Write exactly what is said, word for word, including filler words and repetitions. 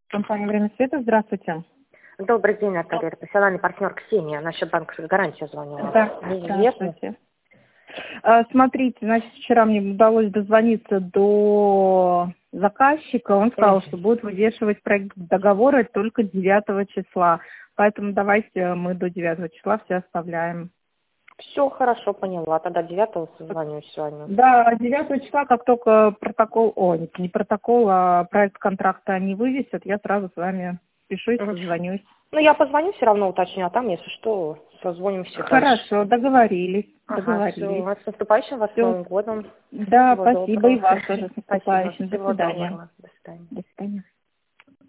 Компания «Время света», здравствуйте. Добрый день, Наталья. Это профессиональный партнер Ксения. Насчет банковской гарантии звонила. Да, Неизвестно. здравствуйте. А, Смотрите, значит, вчера мне удалось дозвониться до заказчика. Он сказал, что будет вывешивать проект договора только девятого числа. Поэтому давайте мы до девятого числа все оставляем. Все хорошо, поняла. Тогда девятого созвоню сегодня. Да, девятого числа, как только протокол, о, нет, не протокол, а проект контракта они вывесят, я сразу с вами спешусь, Мгм. созвонюсь. Ну, я позвоню, все равно уточню, а там, если что, созвонимся дальше. Хорошо, договорились, Ага, все. договорились. С наступающим вас Все. Новым годом. Да, Всего спасибо, и доброго. вас тоже с Спасибо. наступающим. До Всего свидания. доброго. До свидания. До свидания.